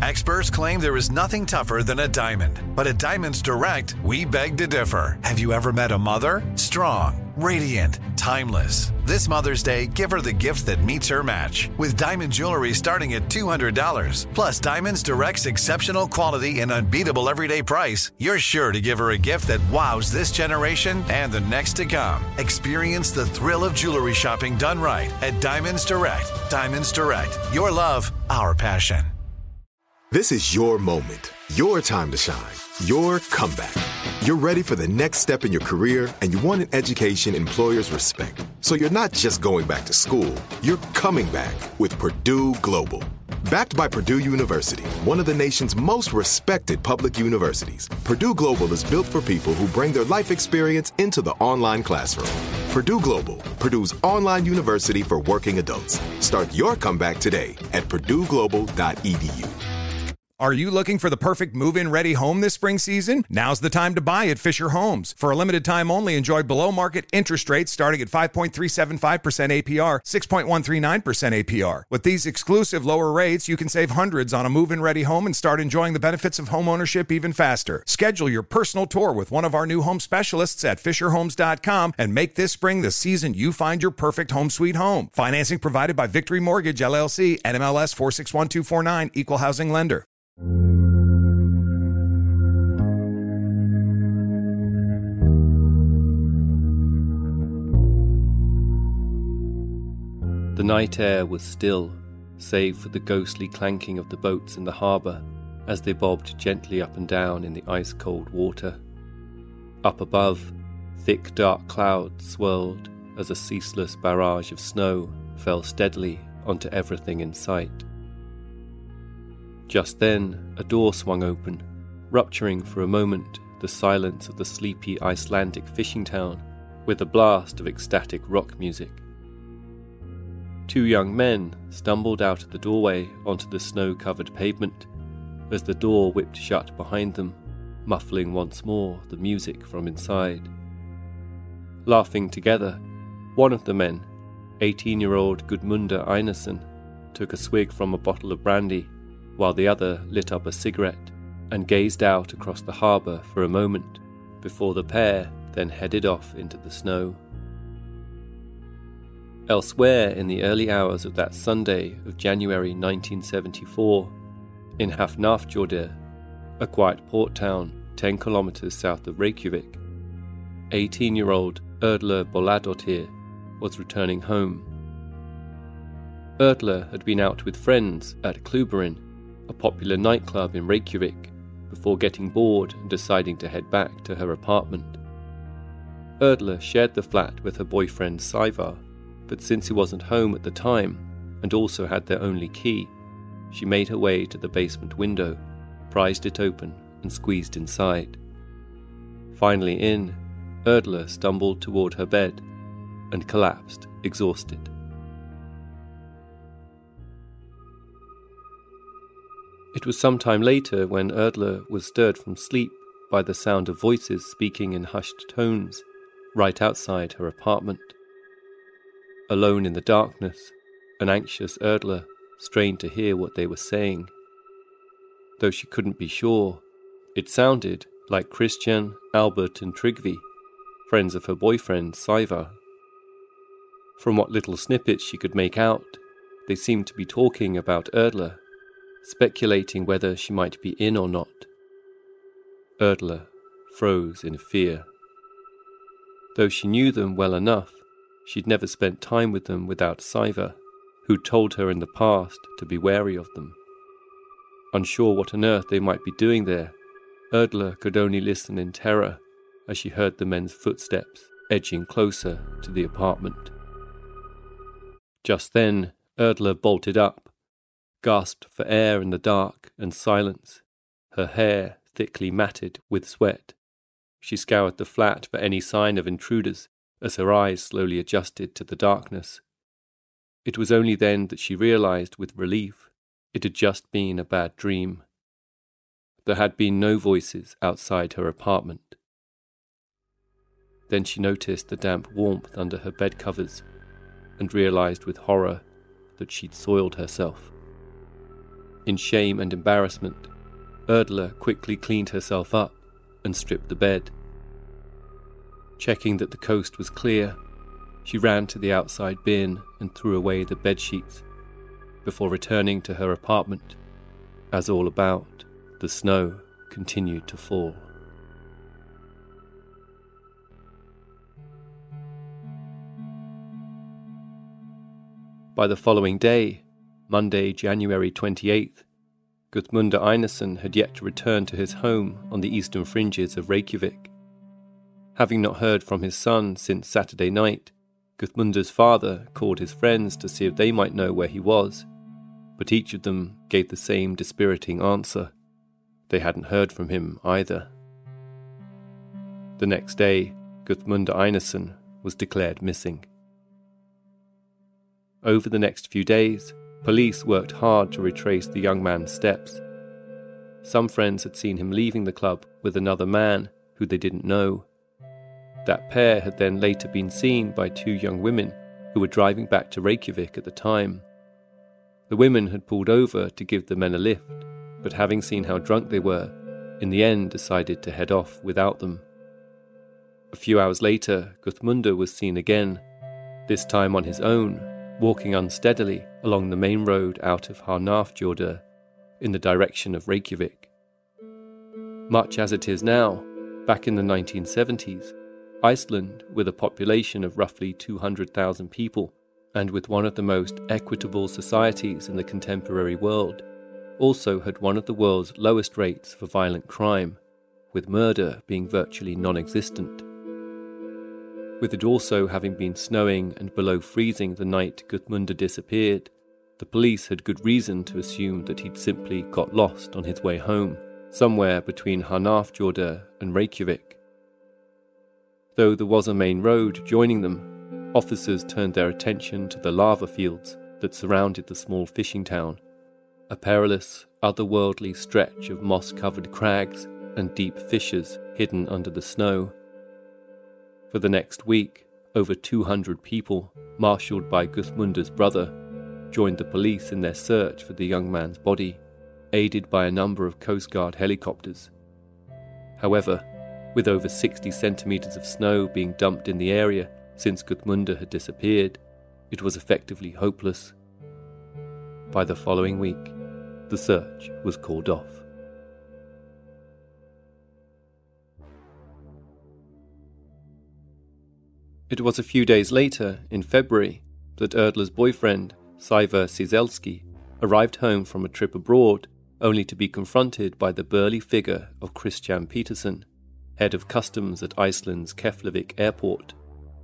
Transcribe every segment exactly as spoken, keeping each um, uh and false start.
Experts claim there is nothing tougher than a diamond. But at Diamonds Direct, we beg to differ. Have you ever met a mother? Strong, radiant, timeless. This Mother's Day, give her the gift that meets her match. With diamond jewelry starting at two hundred dollars. Plus Diamonds Direct's exceptional quality and unbeatable everyday price, you're sure to give her a gift that wows this generation and the next to come. Experience the thrill of jewelry shopping done right at Diamonds Direct. Diamonds Direct. Your love, our passion. This is your moment, your time to shine, your comeback. You're ready for the next step in your career, and you want an education employers respect. So you're not just going back to school, you're coming back with Purdue Global. Backed by Purdue University, one of the nation's most respected public universities, Purdue Global is built for people who bring their life experience into the online classroom. Purdue Global, Purdue's online university for working adults. Start your comeback today at purdue global dot e d u. Are you looking for the perfect move-in ready home this spring season? Now's the time to buy at Fisher Homes. For a limited time only, enjoy below-market interest rates starting at five point three seven five percent A P R, six point one three nine percent A P R. With these exclusive lower rates, you can save hundreds on a move-in ready home and start enjoying the benefits of home ownership even faster. Schedule your personal tour with one of our new home specialists at fisher homes dot com and make this spring the season you find your perfect home sweet home. Financing provided by Victory Mortgage, L L C, N M L S four six one two four nine, Equal Housing Lender. The night air was still, save for the ghostly clanking of the boats in the harbour as they bobbed gently up and down in the ice-cold water. Up above, thick dark clouds swirled as a ceaseless barrage of snow fell steadily onto everything in sight. Just then, a door swung open, rupturing for a moment the silence of the sleepy Icelandic fishing town with a blast of ecstatic rock music. Two young men stumbled out of the doorway onto the snow-covered pavement as the door whipped shut behind them, muffling once more the music from inside. Laughing together, one of the men, eighteen-year-old Gudmunda Einarsson, took a swig from a bottle of brandy, while the other lit up a cigarette and gazed out across the harbour for a moment before the pair then headed off into the snow. Elsewhere in the early hours of that Sunday of January nineteen seventy-four, in Hafnarfjordur, a quiet port town ten kilometres south of Reykjavik, eighteen-year-old Erla Bolladottir was returning home. Erla had been out with friends at Kluberinn, a popular nightclub in Reykjavik, before getting bored and deciding to head back to her apartment. Erla shared the flat with her boyfriend Sævar, but since he wasn't home at the time, and also had their only key, she made her way to the basement window, prized it open, and squeezed inside. Finally in, Erla stumbled toward her bed and collapsed, exhausted. It was some time later when Erla was stirred from sleep by the sound of voices speaking in hushed tones right outside her apartment. Alone in the darkness, an anxious Erla strained to hear what they were saying. Though she couldn't be sure, it sounded like Christian, Albert and Tryggvi, friends of her boyfriend Sævar. From what little snippets she could make out, they seemed to be talking about Erla, speculating whether she might be in or not. Erla froze in fear. Though she knew them well enough, she'd never spent time with them without Sævar, who'd told her in the past to be wary of them. Unsure what on earth they might be doing there, Erla could only listen in terror as she heard the men's footsteps edging closer to the apartment. Just then, Erla bolted up, gasped for air in the dark and silence, her hair thickly matted with sweat. She scoured the flat for any sign of intruders as her eyes slowly adjusted to the darkness. It was only then that she realized with relief it had just been a bad dream. There had been no voices outside her apartment. Then she noticed the damp warmth under her bed covers and realized with horror that she'd soiled herself. In shame and embarrassment, Erdler quickly cleaned herself up and stripped the bed. Checking that the coast was clear, she ran to the outside bin and threw away the bedsheets before returning to her apartment, as all about the snow continued to fall. By the following day, Monday, January twenty-eighth, Gudmundur Einarsson had yet to return to his home on the eastern fringes of Reykjavik. Having not heard from his son since Saturday night, Gudmundur's father called his friends to see if they might know where he was, but each of them gave the same dispiriting answer. They hadn't heard from him either. The next day, Gudmundur Einarsson was declared missing. Over the next few days, police worked hard to retrace the young man's steps. Some friends had seen him leaving the club with another man who they didn't know. That pair had then later been seen by two young women who were driving back to Reykjavik at the time. The women had pulled over to give the men a lift, but having seen how drunk they were, in the end decided to head off without them. A few hours later, Gudmundur was seen again, this time on his own, walking unsteadily along the main road out of Hafnarfjordur in the direction of Reykjavik. Much as it is now, back in the nineteen seventies, Iceland, with a population of roughly two hundred thousand people, and with one of the most equitable societies in the contemporary world, also had one of the world's lowest rates for violent crime, with murder being virtually non-existent. With it also having been snowing and below freezing the night Gudmundur disappeared, the police had good reason to assume that he'd simply got lost on his way home, somewhere between Hafnarfjordur and Reykjavik. Though there was a main road joining them, officers turned their attention to the lava fields that surrounded the small fishing town, a perilous, otherworldly stretch of moss-covered crags and deep fissures hidden under the snow. For the next week, over two hundred people, marshalled by Gudmundur's brother, joined the police in their search for the young man's body, aided by a number of Coast Guard helicopters. However, with over sixty centimetres of snow being dumped in the area since Gudmundur had disappeared, it was effectively hopeless. By the following week, the search was called off. It was a few days later, in February, that Erdler's boyfriend, Sævar Ciesielski, arrived home from a trip abroad, only to be confronted by the burly figure of Christian Petersen, head of customs at Iceland's Keflavik airport.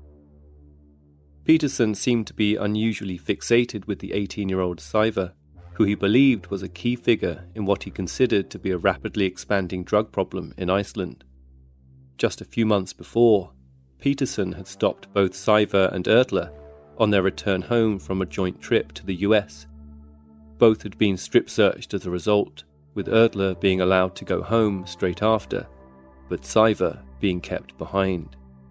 Petersen seemed to be unusually fixated with the eighteen-year-old Sævar, who he believed was a key figure in what he considered to be a rapidly expanding drug problem in Iceland. Just a few months before, Petersen had stopped both Sævar and Erdler on their return home from a joint trip to the U S. Both had been strip-searched as a result, with Erdler being allowed to go home straight after, but Sævar being kept behind.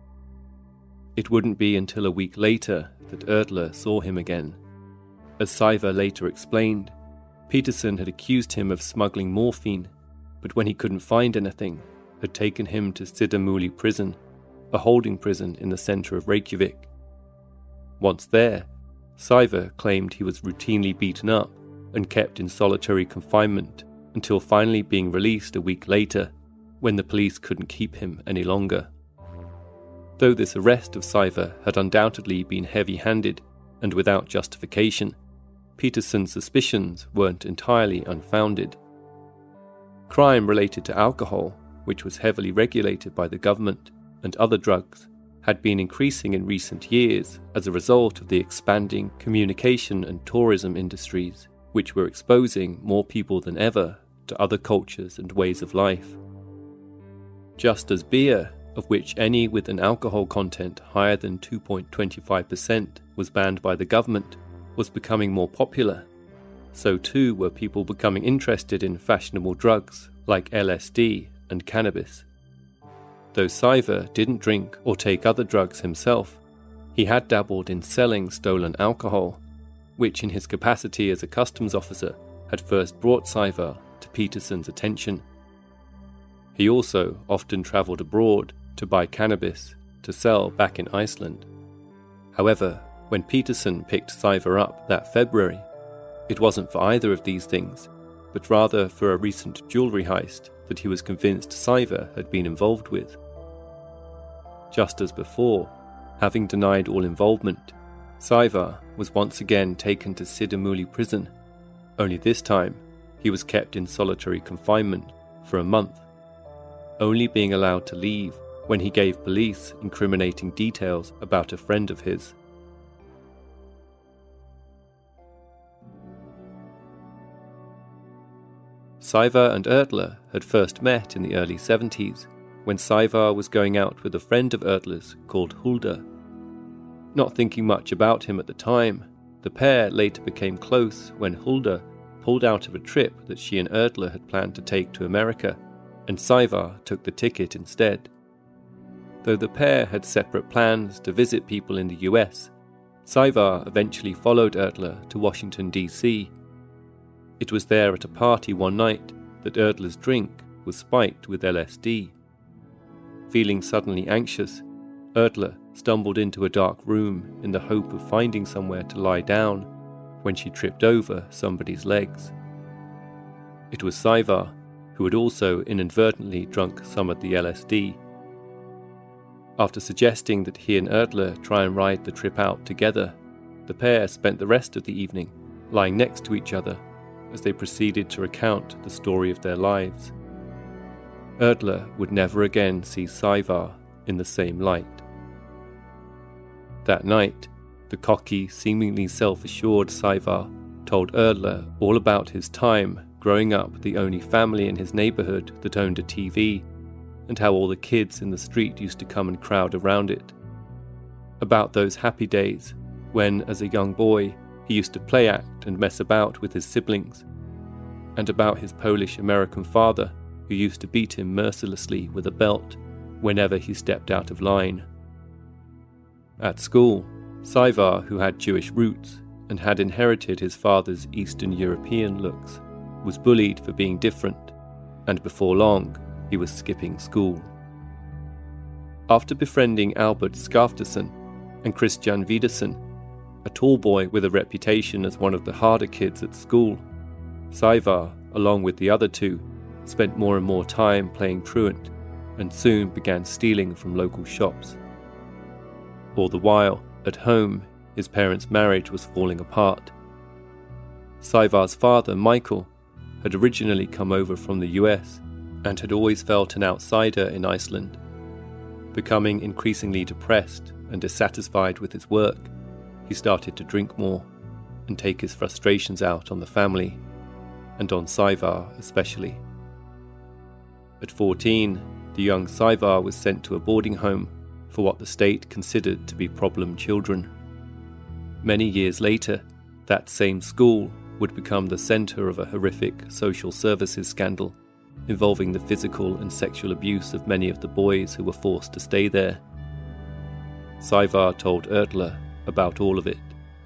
It wouldn't be until a week later that Erdler saw him again. As Sævar later explained, Petersen had accused him of smuggling morphine, but when he couldn't find anything, had taken him to Sidamuli prison, a holding prison in the centre of Reykjavik. Once there, Sævar claimed he was routinely beaten up and kept in solitary confinement until finally being released a week later, when the police couldn't keep him any longer. Though this arrest of Sævar had undoubtedly been heavy-handed and without justification, Petersen's suspicions weren't entirely unfounded. Crime related to alcohol, which was heavily regulated by the government, and other drugs, had been increasing in recent years as a result of the expanding communication and tourism industries, which were exposing more people than ever to other cultures and ways of life. Just as beer, of which any with an alcohol content higher than two point two five percent was banned by the government, was becoming more popular, so too were people becoming interested in fashionable drugs like L S D and cannabis. Though Sævar didn't drink or take other drugs himself, he had dabbled in selling stolen alcohol, which in his capacity as a customs officer had first brought Saeva to Peterson's attention. He also often travelled abroad to buy cannabis to sell back in Iceland. However, when Peterson picked Saeva up that February, it wasn't for either of these things, but rather for a recent jewellery heist that he was convinced Saeva had been involved with. Just as before, having denied all involvement, Saeva was once again taken to Sidamuli prison, only this time he was kept in solitary confinement for a month, only being allowed to leave when he gave police incriminating details about a friend of his. Saeva and Ertler had first met in the early seventies, when Saeva was going out with a friend of Ertler's called Hulda. Not thinking much about him at the time, the pair later became close when Hulda pulled out of a trip that she and Ertler had planned to take to America, and Saeva took the ticket instead. Though the pair had separate plans to visit people in the U S, Saeva eventually followed Ertler to Washington, D C. It was there at a party one night that Ertler's drink was spiked with L S D. Feeling suddenly anxious, Ertler stumbled into a dark room in the hope of finding somewhere to lie down when she tripped over somebody's legs. It was Saeva, who had also inadvertently drunk some of the L S D. After suggesting that he and Ertler try and ride the trip out together, the pair spent the rest of the evening lying next to each other as they proceeded to recount the story of their lives. Ertler would never again see Saeva in the same light. That night, the cocky, seemingly self-assured Saeva told Ertler all about his time growing up the only family in his neighbourhood that owned a T V, and how all the kids in the street used to come and crowd around it. About those happy days when, as a young boy, he used to play act and mess about with his siblings, and about his Polish-American father who used to beat him mercilessly with a belt whenever he stepped out of line. At school, Saeva, who had Jewish roots and had inherited his father's Eastern European looks, was bullied for being different, and before long, he was skipping school. After befriending Albert Skafterson and Christian Widersen, a tall boy with a reputation as one of the harder kids at school, Saeva, along with the other two, spent more and more time playing truant and soon began stealing from local shops. All the while, at home, his parents' marriage was falling apart. Saeva's father, Michael, had originally come over from the U S and had always felt an outsider in Iceland. Becoming increasingly depressed and dissatisfied with his work, he started to drink more and take his frustrations out on the family, and on Saeva especially. At fourteen, the young Saeva was sent to a boarding home for what the state considered to be problem children. Many years later, that same school would become the centre of a horrific social services scandal involving the physical and sexual abuse of many of the boys who were forced to stay there. Saeva told Ertler about all of it.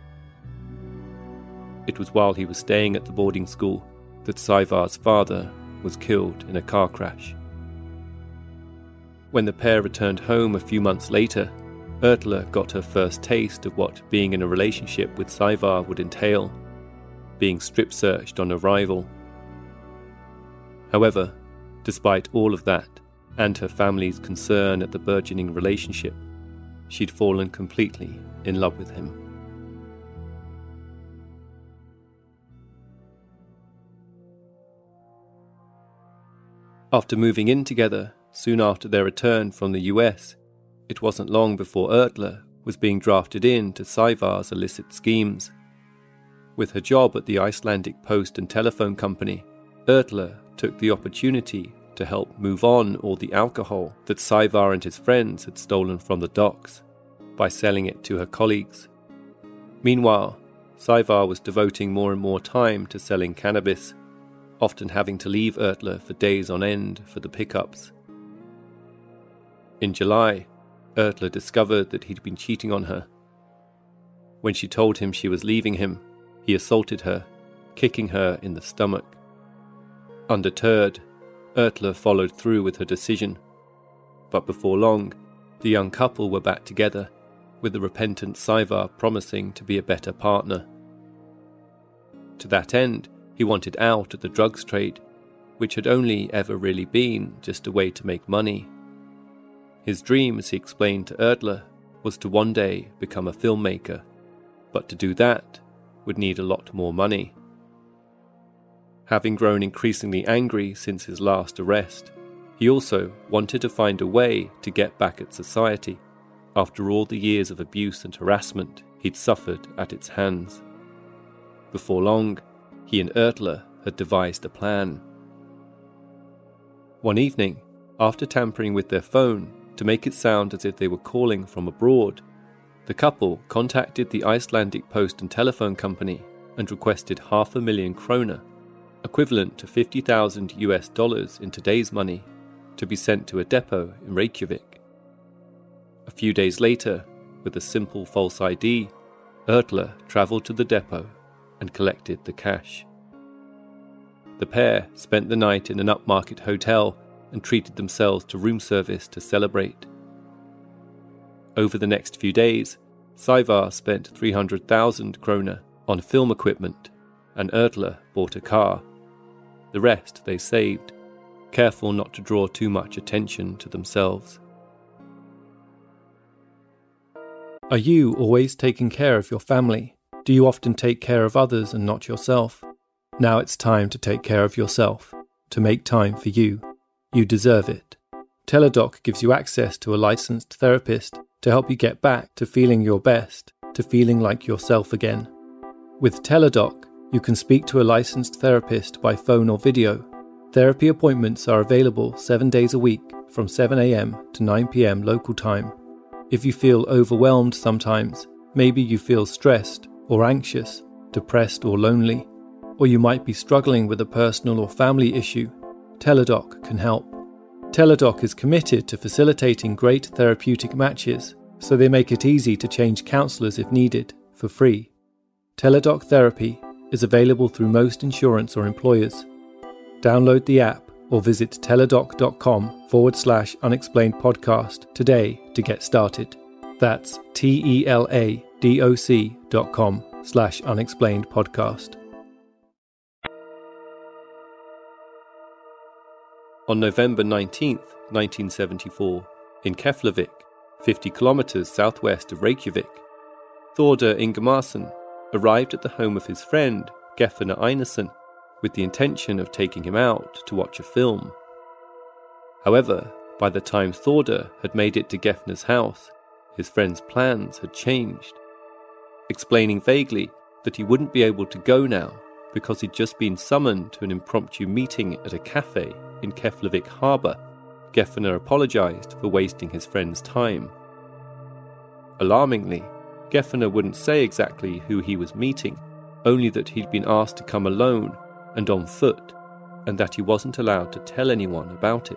It was while he was staying at the boarding school that Saeva's father was killed in a car crash. When the pair returned home a few months later, Ertler got her first taste of what being in a relationship with Saeva would entail, being strip-searched on arrival. However, despite all of that, and her family's concern at the burgeoning relationship, she'd fallen completely in love with him. After moving in together, soon after their return from the U S, it wasn't long before Ertler was being drafted in to Saeva's illicit schemes. With her job at the Icelandic Post and Telephone Company, Ertler took the opportunity to help move on all the alcohol that Saeva and his friends had stolen from the docks by selling it to her colleagues. Meanwhile, Saeva was devoting more and more time to selling cannabis, often having to leave Ertler for days on end for the pickups. In July, Ertler discovered that he'd been cheating on her. When she told him she was leaving him, he assaulted her kicking her in the stomach. Undeterred, Ertler followed through with her decision. But before long, the young couple were back together, with the repentant Saevar promising to be a better partner. To that end, he wanted out of the drugs trade, which had only ever really been just a way to make money. His dream, as he explained to Ertler, was to one day become a filmmaker, but to do that would need a lot more money. Having grown increasingly angry since his last arrest, he also wanted to find a way to get back at society after all the years of abuse and harassment he'd suffered at its hands. Before long, he and Ertler had devised a plan. One evening, after tampering with their phone to make it sound as if they were calling from abroad, the couple contacted the Icelandic Post and Telephone Company and requested half a million kroner, equivalent to fifty thousand U S dollars in today's money, to be sent to a depot in Reykjavik. A few days later, with a simple false I D, Ertler travelled to the depot and collected the cash. The pair spent the night in an upmarket hotel and treated themselves to room service to celebrate. Over the next few days, Saevar spent three hundred thousand kroner on film equipment, and Ertler bought a car. The rest they saved, careful not to draw too much attention to themselves. Are you always taking care of your family? Do you often take care of others and not yourself? Now it's time to take care of yourself, to make time for you. You deserve it. Teladoc gives you access to a licensed therapist to help you get back to feeling your best, to feeling like yourself again. With Teladoc, you can speak to a licensed therapist by phone or video. Therapy appointments are available seven days a week from seven a.m. to nine p.m. local time. If you feel overwhelmed sometimes, maybe you feel stressed or anxious, depressed or lonely, or you might be struggling with a personal or family issue, Teladoc can help. Teladoc is committed to facilitating great therapeutic matches, so they make it easy to change counsellors if needed, for free. Teladoc Therapy is available through most insurance or employers. Download the app or visit teladoc.com forward slash unexplained podcast today to get started. That's T-E-L-A-D-O-C dot com slash unexplained podcast. On November nineteenth, nineteen seventy-four, in Keflavik, fifty kilometres southwest of Reykjavik, Thorder Ingemarsson arrived at the home of his friend, Gefner Einarsson, with the intention of taking him out to watch a film. However, by the time Thorder had made it to Gefner's house, his friend's plans had changed. Explaining vaguely that he wouldn't be able to go now because he'd just been summoned to an impromptu meeting at a cafe in Keflavik harbour, Gefner apologised for wasting his friend's time. Alarmingly, Gefner wouldn't say exactly who he was meeting, only that he'd been asked to come alone and on foot, and that he wasn't allowed to tell anyone about it.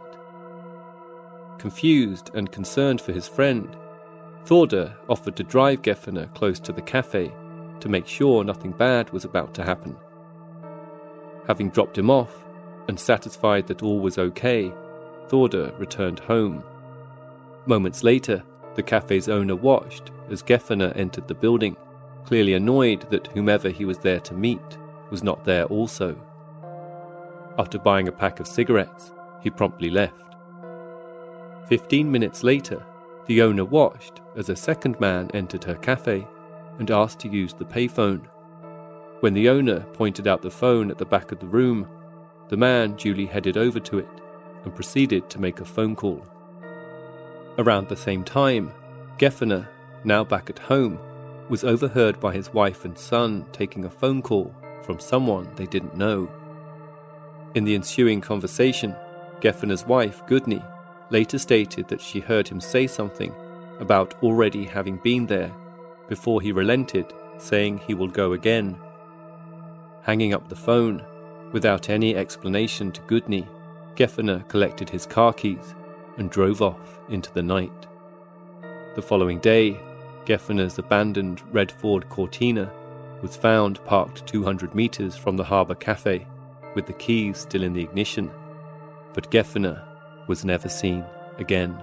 Confused and concerned for his friend, Thorder offered to drive Gefner close to the cafe to make sure nothing bad was about to happen. Having dropped him off, and satisfied that all was okay, Thorder returned home. Moments later, the cafe's owner watched as Gefner entered the building, clearly annoyed that whomever he was there to meet was not there also. After buying a pack of cigarettes, he promptly left. Fifteen minutes later, the owner watched as a second man entered her cafe and asked to use the payphone. When the owner pointed out the phone at the back of the room, the man duly headed over to it and proceeded to make a phone call. Around the same time, Gefner, now back at home, was overheard by his wife and son taking a phone call from someone they didn't know. In the ensuing conversation, Gefner's wife, Gudni, later stated that she heard him say something about already having been there before he relented, saying he will go again. Hanging up the phone, without any explanation to Gudni, Gefner collected his car keys and drove off into the night. The following day, Gefner's abandoned red Ford Cortina was found parked two hundred metres from the harbour cafe, with the keys still in the ignition, but Gefener was never seen again.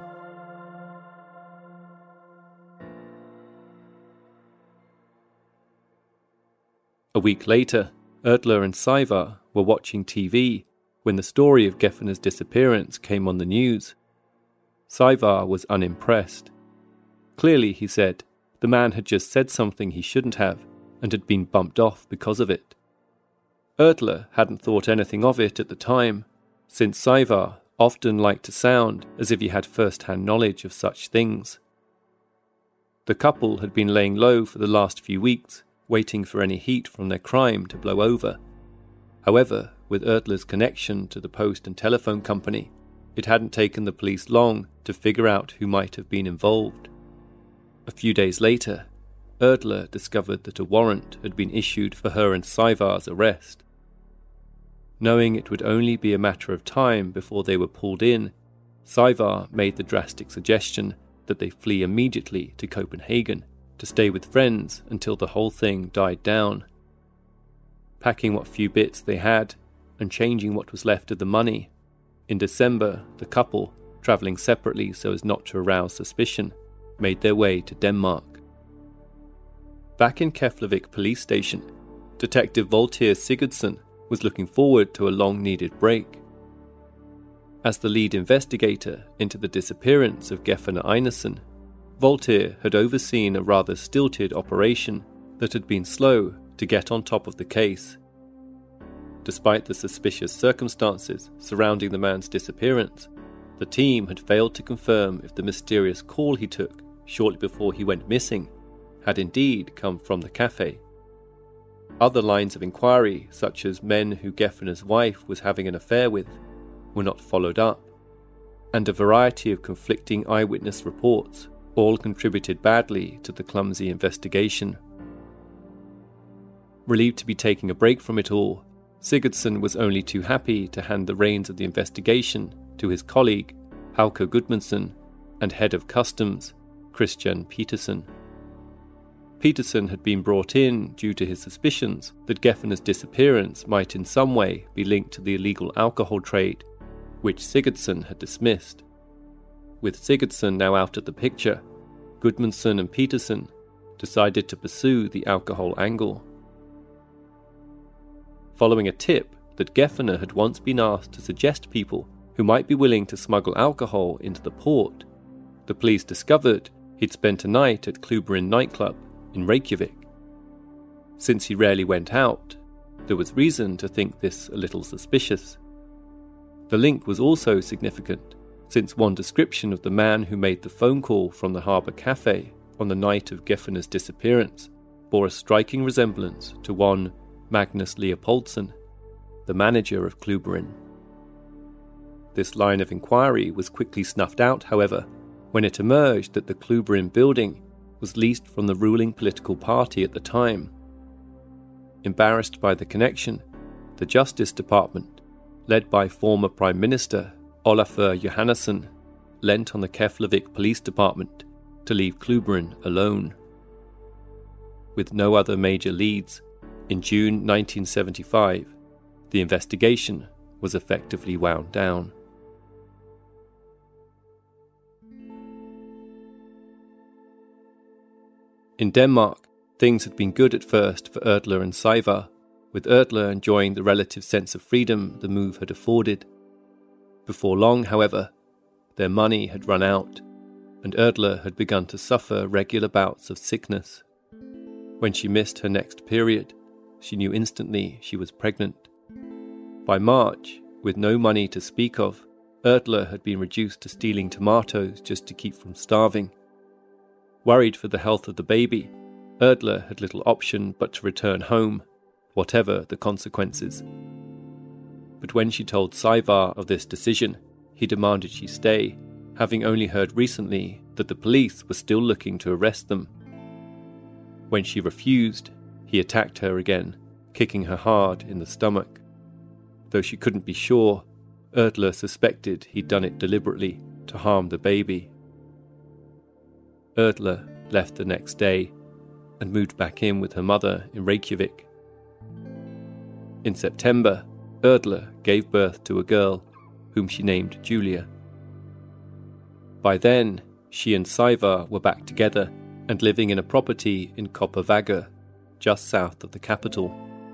A week later, Erdler and Saevar were watching T V when the story of Gefener's disappearance came on the news. Saevar was unimpressed. Clearly, he said, the man had just said something he shouldn't have and had been bumped off because of it. Erdler hadn't thought anything of it at the time, since Saevar often liked to sound as if he had first-hand knowledge of such things. The couple had been laying low for the last few weeks, waiting for any heat from their crime to blow over. However, with Erdler's connection to the post and telephone company, it hadn't taken the police long to figure out who might have been involved. A few days later, Erdler discovered that a warrant had been issued for her and Saevar's arrest. Knowing it would only be a matter of time before they were pulled in, Saevar made the drastic suggestion that they flee immediately to Copenhagen to stay with friends until the whole thing died down. Packing what few bits they had and changing what was left of the money, in December the couple, travelling separately so as not to arouse suspicion, made their way to Denmark. Back in Keflavik police station, Detective Voltaire Sigurdsson was looking forward to a long-needed break. As the lead investigator into the disappearance of Gefener Einarsson, Voltaire had overseen a rather stilted operation that had been slow to get on top of the case. Despite the suspicious circumstances surrounding the man's disappearance, the team had failed to confirm if the mysterious call he took shortly before he went missing had indeed come from the cafe. Other lines of inquiry, such as men who Gefener's wife was having an affair with, were not followed up, and a variety of conflicting eyewitness reports all contributed badly to the clumsy investigation. Relieved to be taking a break from it all, Sigurdsson was only too happy to hand the reins of the investigation to his colleague, Hauke Gudmundsson, and head of customs, Christian Petersen. Petersen had been brought in due to his suspicions that Gefener's disappearance might in some way be linked to the illegal alcohol trade, which Sigurdsson had dismissed. With Sigurdsson now out of the picture, Gudmundsson and Petersen decided to pursue the alcohol angle. Following a tip that Gefener had once been asked to suggest people who might be willing to smuggle alcohol into the port, the police discovered he'd spent a night at Kluberin nightclub in Reykjavik. Since he rarely went out, there was reason to think this a little suspicious. The link was also significant, since one description of the man who made the phone call from the harbour cafe on the night of Gefener's disappearance bore a striking resemblance to one Magnus Leopoldsen, the manager of Kluberin. This line of inquiry was quickly snuffed out, however, when it emerged that the Kluberin building was leased from the ruling political party at the time. Embarrassed by the connection, the Justice Department, led by former Prime Minister Olafur Johannesson, lent on the Keflavik Police Department to leave Kluberin alone. With no other major leads, in June nineteen seventy-five, the investigation was effectively wound down. In Denmark, things had been good at first for Erdler and Saevar, with Erdler enjoying the relative sense of freedom the move had afforded. Before long, however, their money had run out, and Erdler had begun to suffer regular bouts of sickness. When she missed her next period, she knew instantly she was pregnant. By March, with no money to speak of, Erdler had been reduced to stealing tomatoes just to keep from starving. Worried for the health of the baby, Erdler had little option but to return home, whatever the consequences. But when she told Saevar of this decision, he demanded she stay, having only heard recently that the police were still looking to arrest them. When she refused, he attacked her again, kicking her hard in the stomach. Though she couldn't be sure, Erdler suspected he'd done it deliberately to harm the baby. Erdler left the next day, and moved back in with her mother in Reykjavik. In September, Erla gave birth to a girl whom she named Julia. By then, she and Sævar were back together and living in a property in Kopervagar, just south of the capital.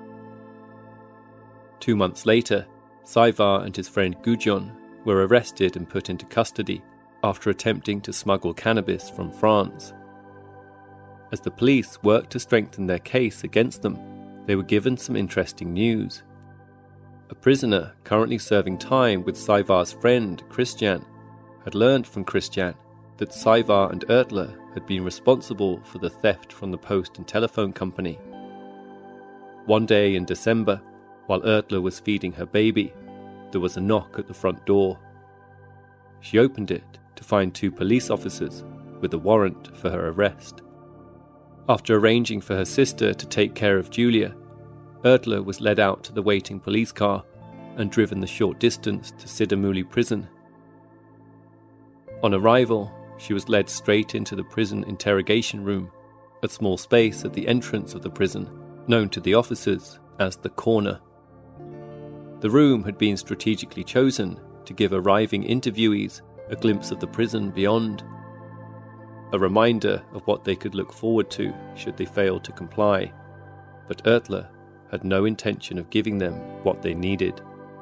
Two months later, Sævar and his friend Gudjon were arrested and put into custody after attempting to smuggle cannabis from France. As the police worked to strengthen their case against them, they were given some interesting news. A prisoner currently serving time with Sævar's friend Christian had learned from Christian that Sævar and Erla had been responsible for the theft from the post and telephone company. One day in December, while Erla was feeding her baby, there was a knock at the front door. She opened it to find two police officers with a warrant for her arrest. After arranging for her sister to take care of Julia, Erla was led out to the waiting police car and driven the short distance to Sidamuli prison. On arrival, she was led straight into the prison interrogation room, a small space at the entrance of the prison, known to the officers as the corner. The room had been strategically chosen to give arriving interviewees a glimpse of the prison beyond, a reminder of what they could look forward to should they fail to comply, but Erla had no intention of giving them what they needed.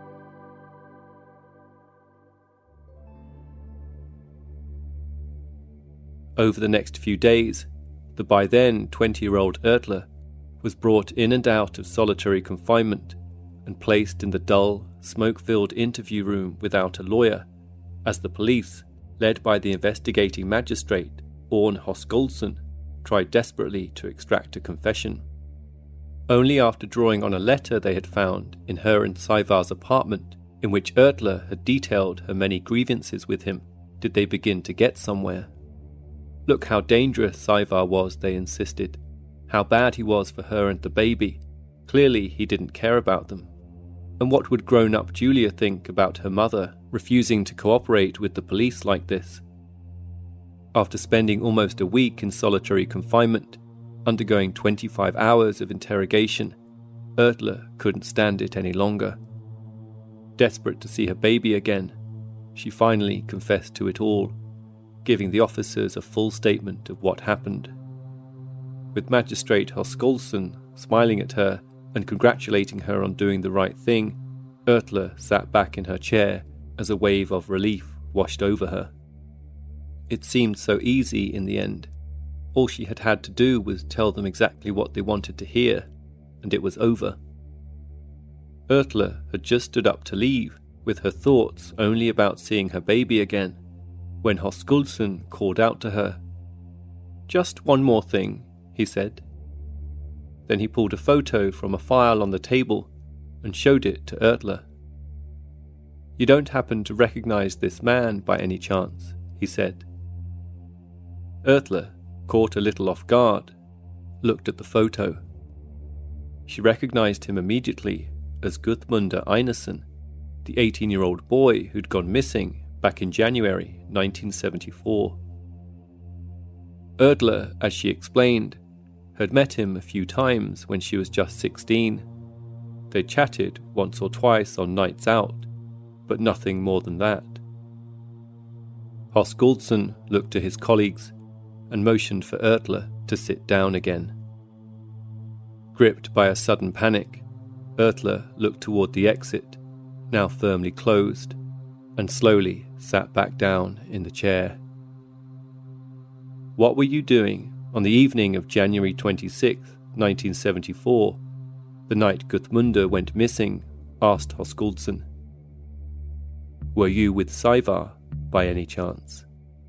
Over the next few days, the by then twenty-year-old Erla was brought in and out of solitary confinement and placed in the dull, smoke-filled interview room without a lawyer, as the police, led by the investigating magistrate, Orn Höskuldsson, tried desperately to extract a confession. Only after drawing on a letter they had found in her and Sævar's apartment, in which Erla had detailed her many grievances with him, did they begin to get somewhere. Look how dangerous Sævar was, they insisted. How bad he was for her and the baby. Clearly he didn't care about them. And what would grown-up Julia think about her mother refusing to cooperate with the police like this? After spending almost a week in solitary confinement, undergoing twenty-five hours of interrogation, Erla couldn't stand it any longer. Desperate to see her baby again, she finally confessed to it all, giving the officers a full statement of what happened. With Magistrate Höskuldsson smiling at her and congratulating her on doing the right thing, Erla sat back in her chair as a wave of relief washed over her. It seemed so easy in the end. All she had had to do was tell them exactly what they wanted to hear, and it was over. Erla had just stood up to leave, with her thoughts only about seeing her baby again, when Höskuldsson called out to her. "Just one more thing," he said. Then he pulled a photo from a file on the table and showed it to Erla. "You don't happen to recognize this man by any chance?" he said. Erla, caught a little off guard, looked at the photo. She recognized him immediately as Guðmundur Einarsson, the eighteen-year-old boy who'd gone missing back in January nineteen seventy-four. Erla, as she explained, had met him a few times when she was just sixteen. They chatted once or twice on nights out, but nothing more than that. Höskuldsson looked to his colleagues and motioned for Erla to sit down again. Gripped by a sudden panic, Erla looked toward the exit, now firmly closed, and slowly sat back down in the chair. "What were you doing on the evening of January twenty-sixth, nineteen seventy-four, the night Guðmundur went missing?" asked Höskuldsson. "Were you with Sævar by any chance?"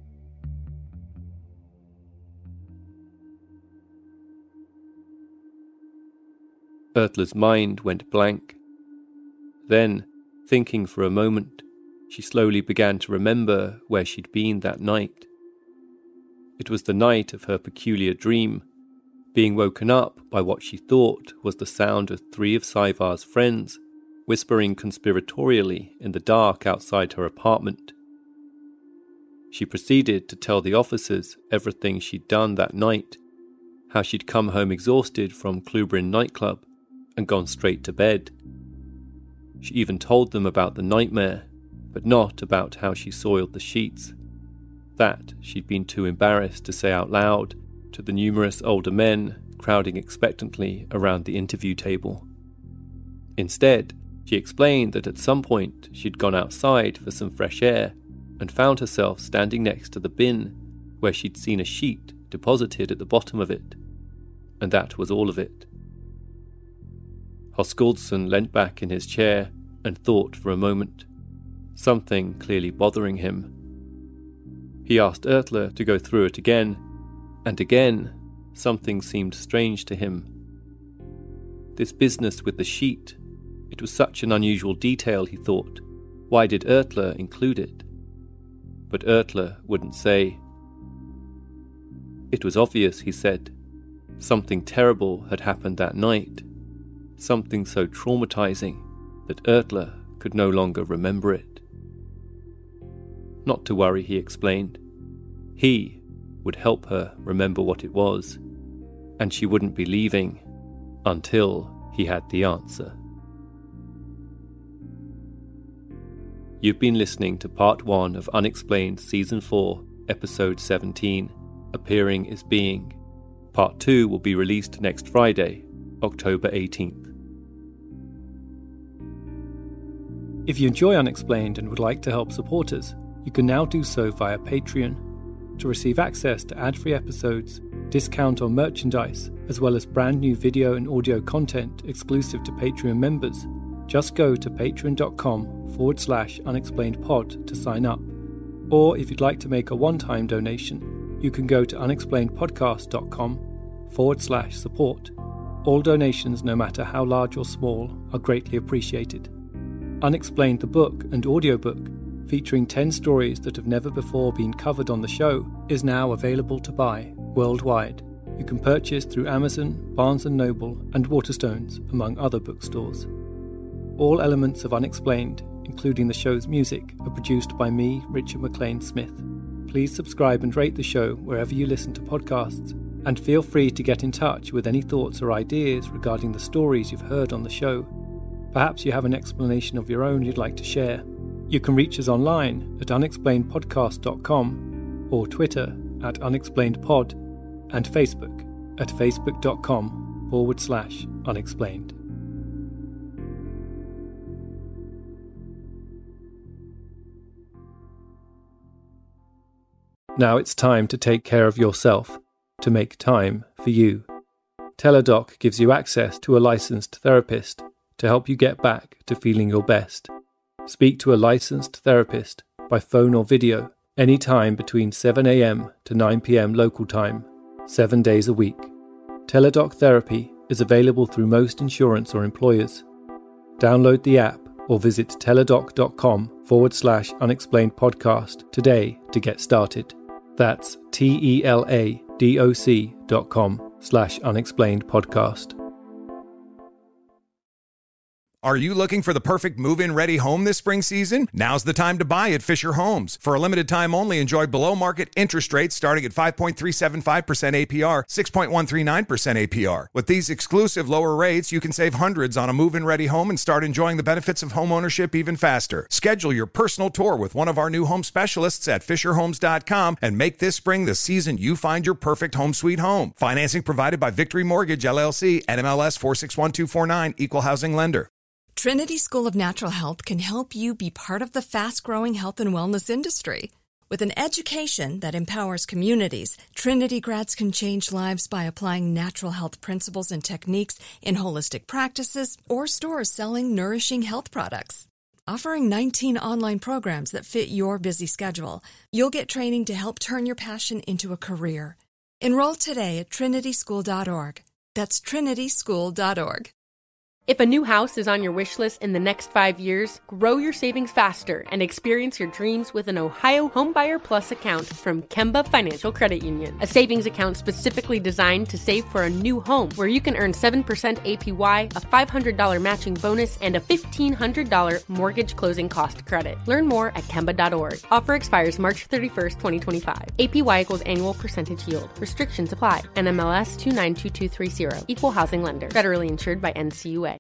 Erla's mind went blank. Then, thinking for a moment, she slowly began to remember where she'd been that night. It was the night of her peculiar dream, being woken up by what she thought was the sound of three of Sævar's friends whispering conspiratorially in the dark outside her apartment. She proceeded to tell the officers everything she'd done that night, how she'd come home exhausted from Clubrin nightclub and gone straight to bed. She even told them about the nightmare, but not about how she soiled the sheets. That she'd been too embarrassed to say out loud to the numerous older men crowding expectantly around the interview table. Instead, she explained that at some point she'd gone outside for some fresh air and found herself standing next to the bin where she'd seen a sheet deposited at the bottom of it. And that was all of it. Höskuldsson leant back in his chair and thought for a moment, something clearly bothering him. He asked Ertler to go through it again, and again something seemed strange to him. This business with the sheet, it was such an unusual detail, he thought. Why did Ertler include it? But Ertler wouldn't say. It was obvious, he said. Something terrible had happened that night. Something so traumatizing that Ertler could no longer remember it. Not to worry, he explained. He would help her remember what it was, and she wouldn't be leaving until he had the answer. You've been listening to part one of Unexplained Season four, Episode seventeen, Appearing is Being. Part two will be released next Friday, October eighteenth. If you enjoy Unexplained and would like to help support us, you can now do so via Patreon. To receive access to ad-free episodes, discount on merchandise, as well as brand new video and audio content exclusive to Patreon members, just go to patreon.com forward slash unexplainedpod to sign up. Or if you'd like to make a one-time donation, you can go to unexplainedpodcast.com forward slash support. All donations, no matter how large or small, are greatly appreciated. Unexplained the book and audiobook, featuring ten stories that have never before been covered on the show, is now available to buy worldwide. You can purchase through Amazon, Barnes and Noble, and Waterstones, among other bookstores. All elements of Unexplained, including the show's music, are produced by me, Richard McLean Smith. Please subscribe and rate the show wherever you listen to podcasts, and feel free to get in touch with any thoughts or ideas regarding the stories you've heard on the show. Perhaps you have an explanation of your own you'd like to share. You can reach us online at unexplained podcast dot com or Twitter at unexplainedpod and Facebook at facebook.com forward slash unexplained. Now it's time to take care of yourself, to make time for you. Teladoc gives you access to a licensed therapist to help you get back to feeling your best. Speak to a licensed therapist by phone or video anytime between seven a.m. to nine p.m. local time, seven days a week. Teladoc Therapy is available through most insurance or employers. Download the app or visit teladoc.com forward slash unexplained podcast today to get started. That's T-E-L-A-D-O-C dot com slash unexplained podcast. Are you looking for the perfect move-in ready home this spring season? Now's the time to buy at Fisher Homes. For a limited time only, enjoy below-market interest rates starting at five point three seven five percent A P R, six point one three nine percent A P R. With these exclusive lower rates, you can save hundreds on a move-in ready home and start enjoying the benefits of home ownership even faster. Schedule your personal tour with one of our new home specialists at fisher homes dot com and make this spring the season you find your perfect home sweet home. Financing provided by Victory Mortgage, L L C, N M L S four six one two four nine, Equal Housing Lender. Trinity School of Natural Health can help you be part of the fast-growing health and wellness industry. With an education that empowers communities, Trinity grads can change lives by applying natural health principles and techniques in holistic practices or stores selling nourishing health products. Offering nineteen online programs that fit your busy schedule, you'll get training to help turn your passion into a career. Enroll today at trinity school dot org. That's trinity school dot org. If a new house is on your wish list in the next five years, grow your savings faster and experience your dreams with an Ohio Homebuyer Plus account from Kemba Financial Credit Union. A savings account specifically designed to save for a new home, where you can earn seven percent A P Y, a five hundred dollars matching bonus, and a fifteen hundred dollars mortgage closing cost credit. Learn more at Kemba dot org. Offer expires March thirty-first, twenty twenty-five. A P Y equals annual percentage yield. Restrictions apply. N M L S two nine two two three zero. Equal housing lender. Federally insured by N C U A.